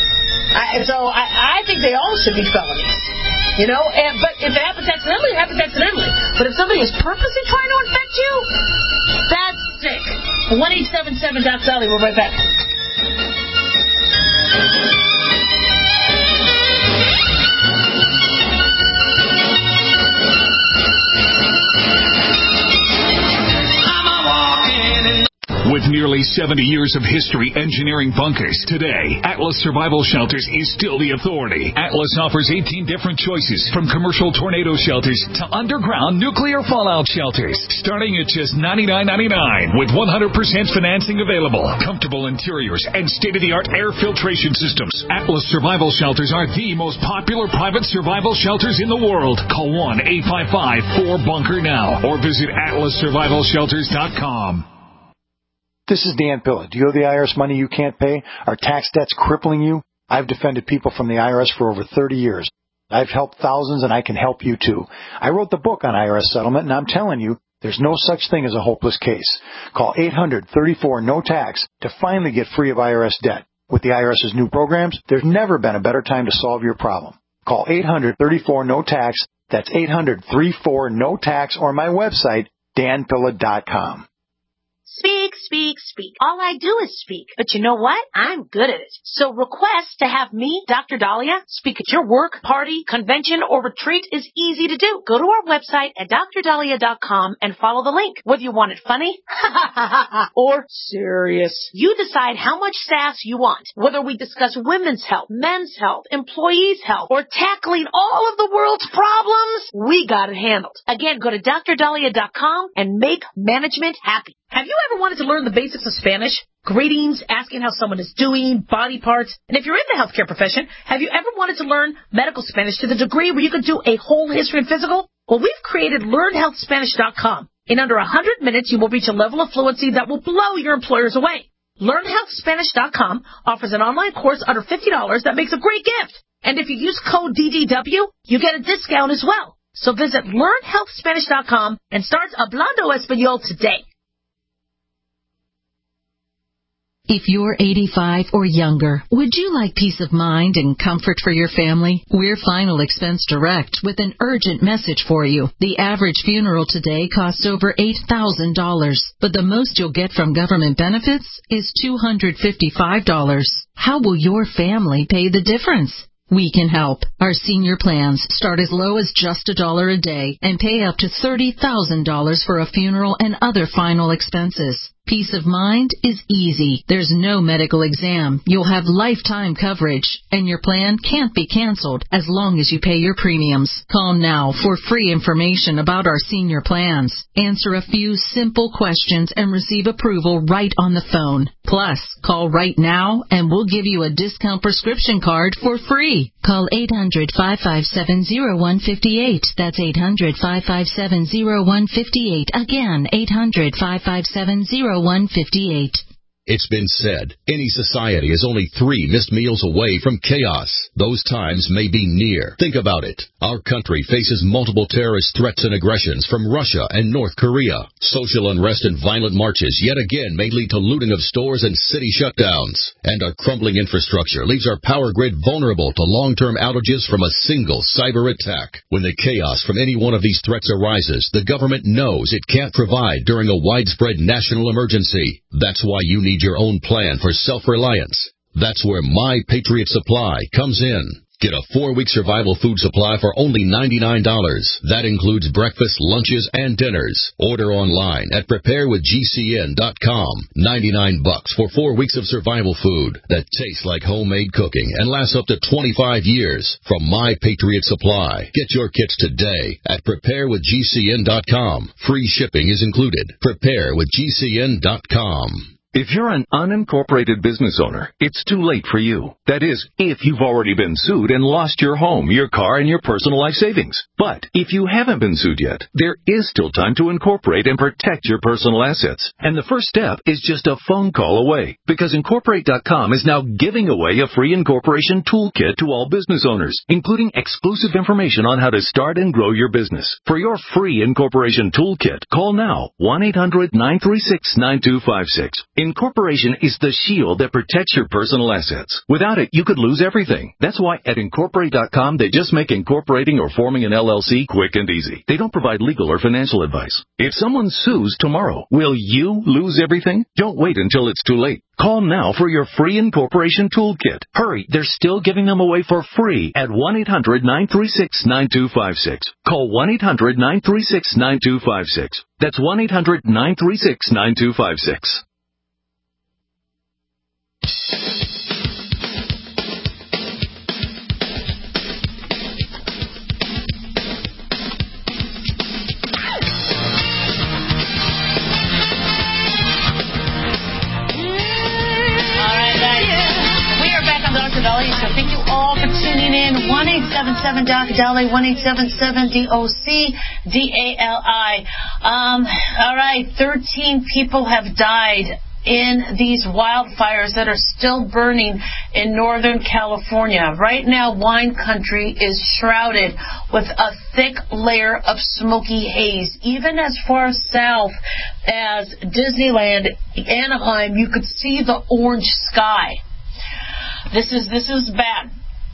I, so I, I think they all should be felonies. You know, and, but if it happens accidentally, it happens accidentally. But if somebody is purposely trying to infect you, that's sick. one eight seven seven D O C D A L I, we're right back. With nearly seventy years of history engineering bunkers, today, Atlas Survival Shelters is still the authority. Atlas offers eighteen different choices, from commercial tornado shelters to underground nuclear fallout shelters, starting at just ninety-nine ninety-nine with one hundred percent financing available, comfortable interiors, and state-of-the-art air filtration systems. Atlas Survival Shelters are the most popular private survival shelters in the world. Call one eight five five four bunker now or visit atlas survival shelters dot com. This is Dan Pilla. Do you owe the I R S money you can't pay? Are tax debts crippling you? I've defended people from the I R S for over thirty years. I've helped thousands, and I can help you too. I wrote the book on I R S settlement, and I'm telling you, there's no such thing as a hopeless case. Call eight hundred thirty-four no tax to finally get free of I R S debt. With the IRS's new programs, there's never been a better time to solve your problem. Call eight hundred thirty-four no tax. That's eight hundred thirty-four no tax, or my website, dan pilla dot com. Speak, speak, speak. All I do is speak. But you know what? I'm good at it. So request to have me, Doctor Dahlia, speak at your work, party, convention, or retreat is easy to do. Go to our website at dr dahlia dot com and follow the link. Whether you want it funny or serious, you decide how much sass you want. Whether we discuss women's health, men's health, employees' health, or tackling all of the world's problems, we got it handled. Again, go to dr dahlia dot com and make management happy. Have you ever wanted to learn the basics of Spanish? Greetings, asking how someone is doing, body parts. And if you're in the healthcare profession, have you ever wanted to learn medical Spanish to the degree where you could do a whole history and physical? Well, we've created learn health spanish dot com. In under one hundred minutes, you will reach a level of fluency that will blow your employers away. learn health spanish dot com offers an online course under fifty dollars that makes a great gift. And if you use code D D W, you get a discount as well. So visit learn health spanish dot com and start Hablando Español today. If you're eighty-five or younger, would you like peace of mind and comfort for your family? We're Final Expense Direct with an urgent message for you. The average funeral today costs over eight thousand dollars, but the most you'll get from government benefits is two hundred fifty-five dollars. How will your family pay the difference? We can help. Our senior plans start as low as just a dollar a day and pay up to thirty thousand dollars for a funeral and other final expenses. Peace of mind is easy. There's no medical exam. You'll have lifetime coverage, and your plan can't be canceled as long as you pay your premiums. Call now for free information about our senior plans. Answer a few simple questions and receive approval right on the phone. Plus, call right now and we'll give you a discount prescription card for free. Call eight hundred, five five seven, zero one five eight. That's eight hundred, five five seven, zero one five eight. Again, eight hundred, five five seven, zero one five eight. It's been said, any society is only three missed meals away from chaos. Those times may be near. Think about it. Our country faces multiple terrorist threats and aggressions from Russia and North Korea. Social unrest and violent marches yet again may lead to looting of stores and city shutdowns. And our crumbling infrastructure leaves our power grid vulnerable to long-term outages from a single cyber attack. When the chaos from any one of these threats arises, the government knows it can't provide during a widespread national emergency. That's why you need your own plan for self-reliance. That's where My Patriot Supply comes in. Get a four-week survival food supply for only ninety-nine dollars. That includes breakfast, lunches, and dinners. Order online at prepare with G C N dot com. ninety-nine bucks for four weeks of survival food that tastes like homemade cooking and lasts up to twenty-five years from My Patriot Supply. Get your kits today at prepare with G C N dot com. Free shipping is included. prepare with G C N dot com. If you're an unincorporated business owner, it's too late for you. That is, if you've already been sued and lost your home, your car, and your personal life savings. But if you haven't been sued yet, there is still time to incorporate and protect your personal assets. And the first step is just a phone call away, because Incorporate dot com is now giving away a free incorporation toolkit to all business owners, including exclusive information on how to start and grow your business. For your free incorporation toolkit, call now, one eight hundred, nine three six, nine two five six. Incorporation is the shield that protects your personal assets. Without it, you could lose everything. That's why at Incorporate dot com, they just make incorporating or forming an L L C quick and easy. They don't provide legal or financial advice. If someone sues tomorrow, will you lose everything? Don't wait until it's too late. Call now for your free incorporation toolkit. Hurry, they're still giving them away for free at one eight hundred, nine three six, nine two five six. Call one eight hundred, nine three six, nine two five six. That's one eight hundred, nine three six, nine two five six. So thank you all for tuning in. one eight seven seven D O C D A L I, one eight seven seven D O C D A L I. Um, all right, thirteen people have died in these wildfires that are still burning in Northern California. Right now, wine country is shrouded with a thick layer of smoky haze. Even as far south as Disneyland, Anaheim, you could see the orange sky. This is this is bad.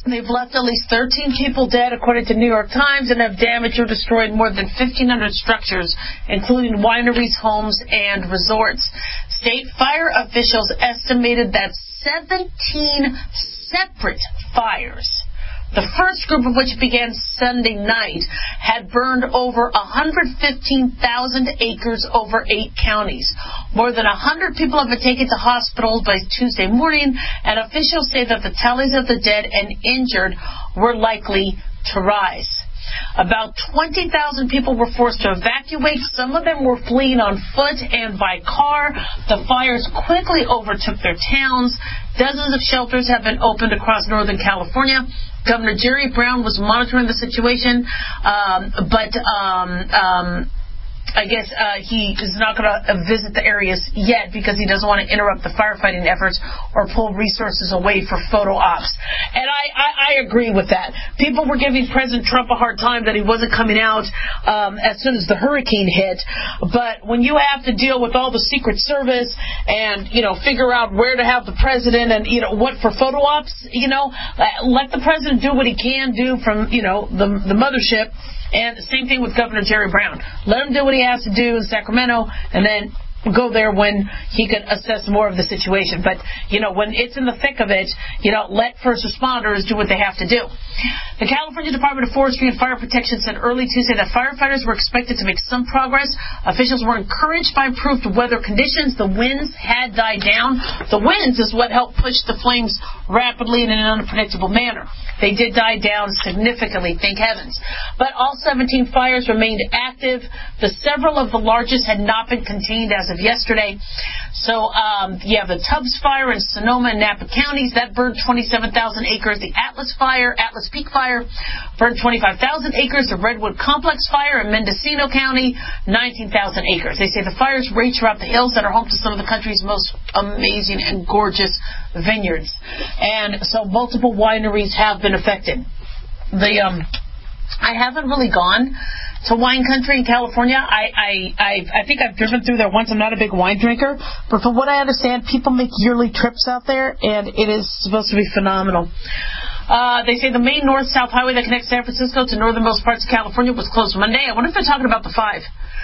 They've left at least thirteen people dead, according to New York Times, and have damaged or destroyed more than fifteen hundred structures, including wineries, homes, and resorts. State fire officials estimated that seventeen separate fires, the first group of which began Sunday night, had burned over one hundred fifteen thousand acres over eight counties. More than one hundred people have been taken to hospitals by Tuesday morning, and officials say that the tallies of the dead and injured were likely to rise. About twenty thousand people were forced to evacuate. Some of them were fleeing on foot and by car. The fires quickly overtook their towns. Dozens of shelters have been opened across Northern California. Governor Jerry Brown was monitoring the situation, um, but um, um, I guess uh, he is not going to visit the areas yet because he doesn't want to interrupt the firefighting efforts or pull resources away for photo ops. And I, I, I agree with that. People were giving President Trump a hard time that he wasn't coming out um, as soon as the hurricane hit. But when you have to deal with all the Secret Service and, you know, figure out where to have the president and, you know, what for photo ops, you know, let the president do what he can do from, you know, the, the mothership. And the same thing with Governor Jerry Brown. Let him do what he has to do in Sacramento, and then go there when he can assess more of the situation. But, you know, when it's in the thick of it, you know, let first responders do what they have to do. The California Department of Forestry and Fire Protection said early Tuesday that firefighters were expected to make some progress. Officials were encouraged by improved weather conditions. The winds had died down. The winds is what helped push the flames rapidly and in an unpredictable manner. They did die down significantly, thank heavens. But all seventeen fires remained active. The several of the largest had not been contained as of yesterday. So um, you have the Tubbs Fire in Sonoma and Napa counties. That burned twenty-seven thousand acres. The Atlas Fire, Atlas Peak Fire, burned twenty-five thousand acres. The Redwood Complex Fire in Mendocino County, nineteen thousand acres. They say the fires rage throughout the hills that are home to some of the country's most amazing and gorgeous vineyards. And so multiple wineries have been affected. The um, I haven't really gone to wine country in California. I, I, I, I think I've driven through there once. I'm not a big wine drinker, but from what I understand, people make yearly trips out there, and it is supposed to be phenomenal. Uh, they say the main north-south highway that connects San Francisco to northernmost parts of California was closed Monday. I wonder if they're talking about the five.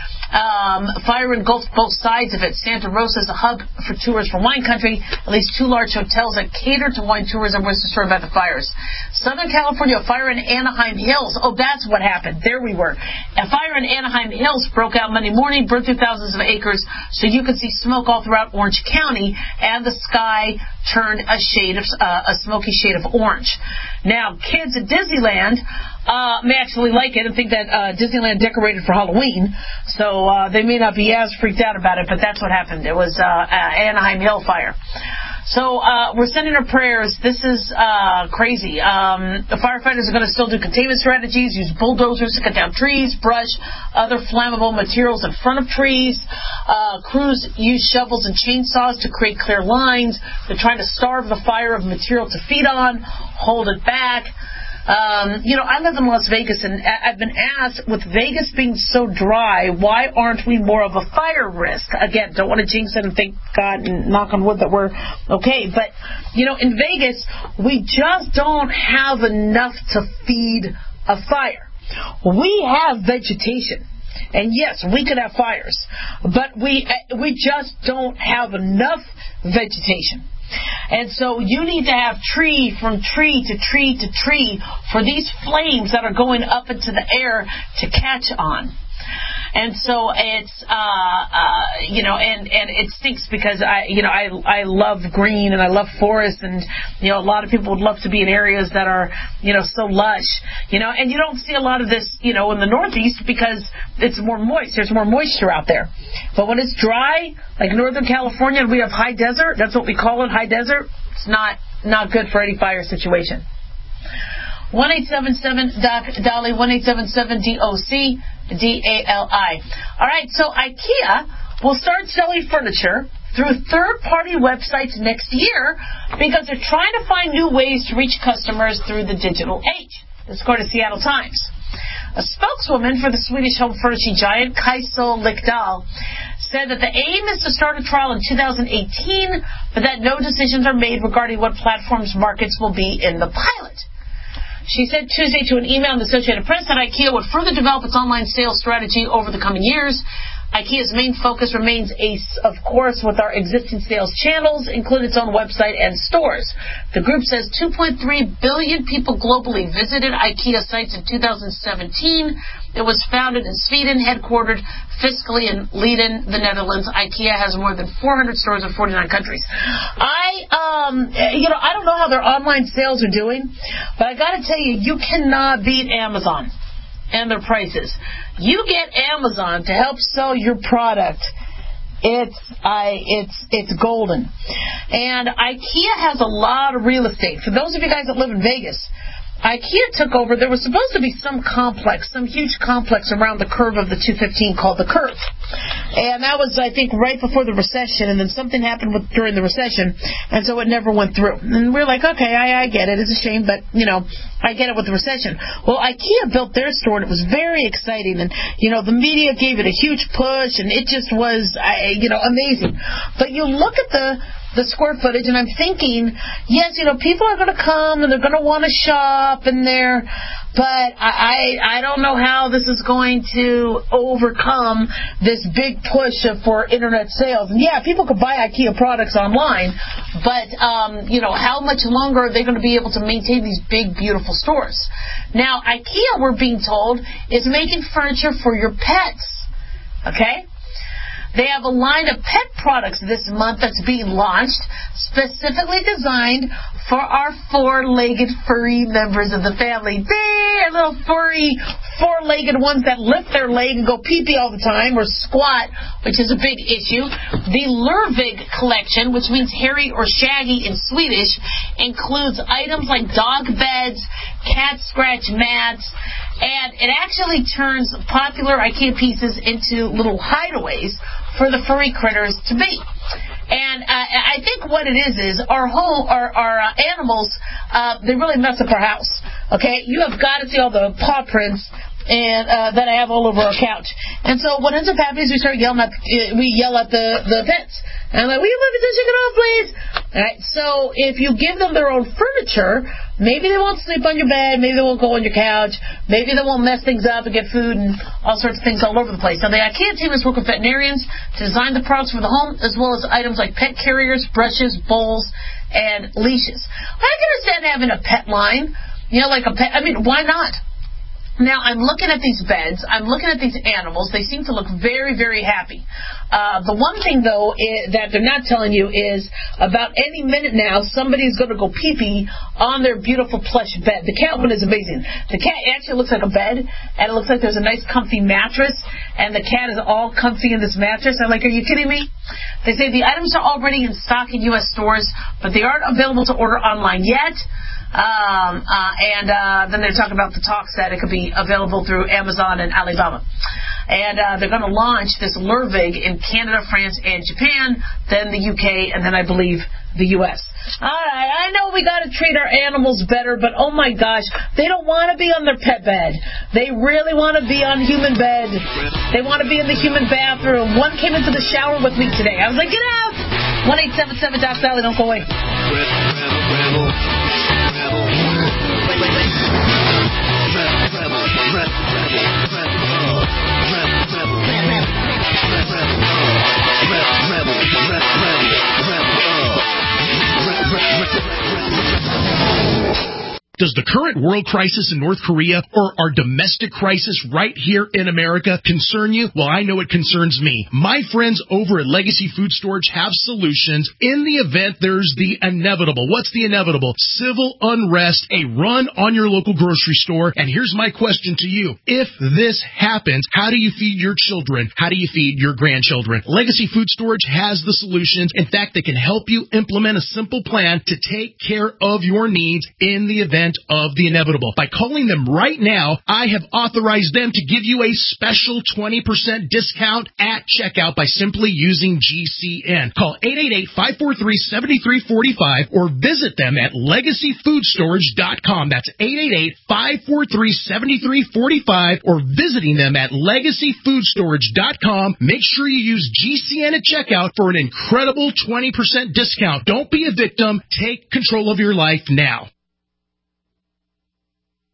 Um, fire engulfed both sides of it. Santa Rosa is a hub for tours from wine country. At least two large hotels that cater to wine tourism were destroyed by the fires. Southern California, a fire in Anaheim Hills. Oh, that's what happened. There we were. A fire in Anaheim Hills broke out Monday morning, burned through thousands of acres, so you could see smoke all throughout Orange County, and the sky turned a shade of uh, a smoky shade of orange. Now, kids at Disneyland uh, may actually like it and think that uh, Disneyland decorated for Halloween, so uh, they may not be as freaked out about it, but that's what happened. It was uh, uh, Anaheim Hill fire. So uh, we're sending our prayers. This is uh, crazy. Um, the firefighters are going to still do containment strategies, use bulldozers to cut down trees, brush, other flammable materials in front of trees. Uh, crews use shovels and chainsaws to create clear lines. They're trying to starve the fire of material to feed on, hold it back. Um, you know, I live in Las Vegas, and I've been asked, with Vegas being so dry, why aren't we more of a fire risk? Again, don't want to jinx it and thank God and knock on wood that we're okay. But, you know, in Vegas, we just don't have enough to feed a fire. We have vegetation. And yes, we could have fires, but we we just don't have enough vegetation. And so you need to have tree from tree to tree to tree for these flames that are going up into the air to catch on. And so it's, uh, uh, you know, and, and it stinks because I, you know, I, I love green and I love forest, and, you know, a lot of people would love to be in areas that are, you know, so lush, you know, and you don't see a lot of this, you know, in the Northeast because it's more moist. There's more moisture out there. But when it's dry, like Northern California, and we have high desert, that's what we call it, high desert, it's not, not good for any fire situation. one eight seven seven D O C, Dolly, one eight seven seven D O C, D A L I. All right, so IKEA will start selling furniture through third-party websites next year because they're trying to find new ways to reach customers through the digital age. This according to Seattle Times. A spokeswoman for the Swedish home furnishing giant, Kajsa Likdahl, said that the aim is to start a trial in two thousand eighteen, but that no decisions are made regarding what platforms markets will be in the pilot. She said Tuesday to an email in the Associated Press that IKEA would further develop its online sales strategy over the coming years. IKEA's main focus remains, a, of course, with our existing sales channels, including its own website and stores. The group says two point three billion people globally visited IKEA sites in two thousand seventeen. It was founded in Sweden, headquartered fiscally in Leiden, the Netherlands. IKEA has more than four hundred stores in forty-nine countries. I, um, you know, I don't know how their online sales are doing, but I got to tell you, you cannot beat Amazon and their prices. You get Amazon to help sell your product, it's I it's it's golden. And IKEA has a lot of real estate. For those of you guys that live in Vegas, IKEA took over. There was supposed to be some complex, some huge complex around the curve of the two fifteen called the Curve. And that was, I think, right before the recession, and then something happened with, during the recession, and so it never went through. And we're like, okay, I, I get it. It's a shame, but, you know, I get it with the recession. Well, IKEA built their store, and it was very exciting, and, you know, the media gave it a huge push, and it just was, you know, amazing. But you look at the the square footage, and I'm thinking, yes, you know, people are going to come and they're going to want to shop in there, but I, I I don't know how this is going to overcome this big push for internet sales. And yeah, people could buy IKEA products online, but um, you know, how much longer are they going to be able to maintain these big, beautiful stores? Now, IKEA, we're being told, is making furniture for your pets. Okay? They have a line of pet products this month that's being launched, specifically designed for our four-legged furry members of the family. They're little furry, four-legged ones that lift their leg and go pee-pee all the time, or squat, which is a big issue. The Lurvig collection, which means hairy or shaggy in Swedish, includes items like dog beds, cat scratch mats, and it actually turns popular IKEA pieces into little hideaways for the furry critters to be. And uh, I think what it is is our whole our, our uh, animals, uh, they really mess up our house. Okay, you have got to see all the paw prints and uh, that I have all over our couch. And so what ends up happening is we start yelling at uh, we yell at the the pets. And I'm like, will you let me take it off, please? All right. So if you give them their own furniture, maybe they won't sleep on your bed, maybe they won't go on your couch, maybe they won't mess things up and get food and all sorts of things all over the place. Now the IKEA team is working with veterinarians to design the products for the home, as well as items like pet carriers, brushes, bowls, and leashes. I can understand having a pet line, you know, like a pet. I mean, why not? Now, I'm looking at these beds. I'm looking at these animals. They seem to look very, very happy. Uh, the one thing, though, is, that they're not telling you is about any minute now, somebody's going to go pee-pee on their beautiful plush bed. The cat one is amazing. The cat actually looks like a bed, and it looks like there's a nice, comfy mattress, and the cat is all comfy in this mattress. I'm like, are you kidding me? They say the items are already in stock in U S stores, but they aren't available to order online yet. Um, uh, and uh, then they're talking about the talks that it could be available through Amazon and Alibaba. And uh, they're going to launch this Lurvig in Canada, France, and Japan, then the U K, and then I believe the U S. All right, I know we got to treat our animals better, but oh my gosh, they don't want to be on their pet bed. They really want to be on human bed. They want to be in the human bathroom. One came into the shower with me today. I was like, get out! one eight seven seven Doc Sally, don't go away. Does the current world crisis in North Korea or our domestic crisis right here in America concern you? Well, I know it concerns me. My friends over at Legacy Food Storage have solutions in the event there's the inevitable. What's the inevitable? Civil unrest, a run on your local grocery store. And here's my question to you. If this happens, how do you feed your children? How do you feed your grandchildren? Legacy Food Storage has the solutions. In fact, they can help you implement a simple plan to take care of your needs in the event of the inevitable. By calling them right now, I have authorized them to give you a special twenty percent discount at checkout by simply using G C N. Call eight eight eight, five four three, seven three four five or visit them at legacy food storage dot com. That's eight eight eight, five four three, seven three four five or visiting them at legacy food storage dot com. Make sure you use G C N at checkout for an incredible twenty percent discount. Don't be a victim. Take control of your life now.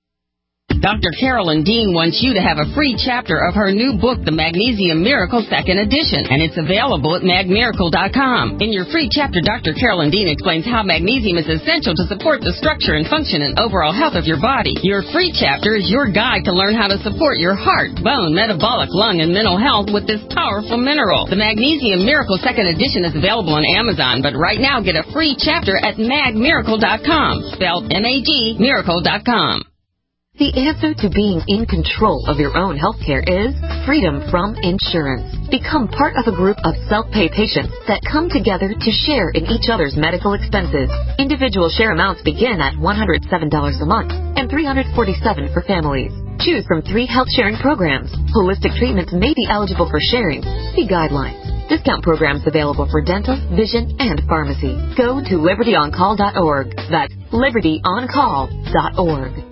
Doctor Carolyn Dean wants you to have a free chapter of her new book, The Magnesium Miracle Second Edition, and it's available at mag miracle dot com. In your free chapter, Doctor Carolyn Dean explains how magnesium is essential to support the structure and function and overall health of your body. Your free chapter is your guide to learn how to support your heart, bone, metabolic, lung, and mental health with this powerful mineral. The Magnesium Miracle Second Edition is available on Amazon, but right now get a free chapter at mag miracle dot com, spelled M A G, miracle dot com. The answer to being in control of your own healthcare is freedom from insurance. Become part of a group of self-pay patients that come together to share in each other's medical expenses. Individual share amounts begin at one hundred seven dollars a month and three hundred forty-seven dollars for families. Choose from three health sharing programs. Holistic treatments may be eligible for sharing. See guidelines. Discount programs available for dental, vision, and pharmacy. Go to liberty on call dot org. That's liberty on call dot org.